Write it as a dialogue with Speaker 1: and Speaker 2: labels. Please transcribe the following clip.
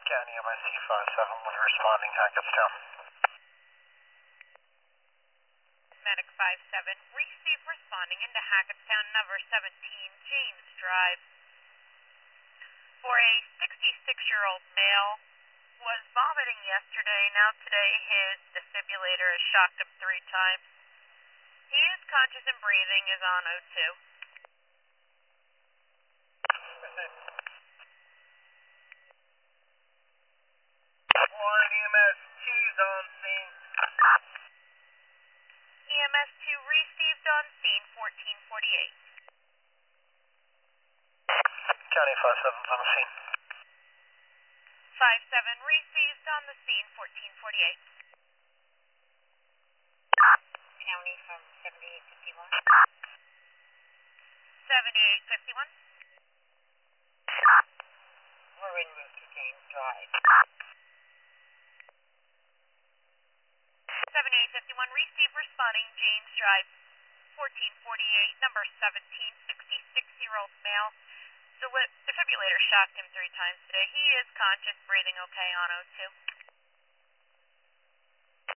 Speaker 1: County MIC 57 was responding Hackettstown.
Speaker 2: Medic 57, receive responding into Hackettstown, number 17, James Drive. For a 66-year-old male, was vomiting yesterday. Now today his defibrillator has shocked him 3 times. He is conscious and breathing, is on O2.
Speaker 1: Warren EMS 2's on scene.
Speaker 2: EMS 2 received on scene 1448.
Speaker 1: County 57's on the scene.
Speaker 2: 57 received on the scene 1448.
Speaker 3: County from 7851.
Speaker 2: 7851.
Speaker 3: We're en route to James Drive.
Speaker 2: 7851 receive responding James Drive 1448, number 17, 66-year-old male. Defibrillator shocked him 3 times today. He is conscious, breathing okay on O2.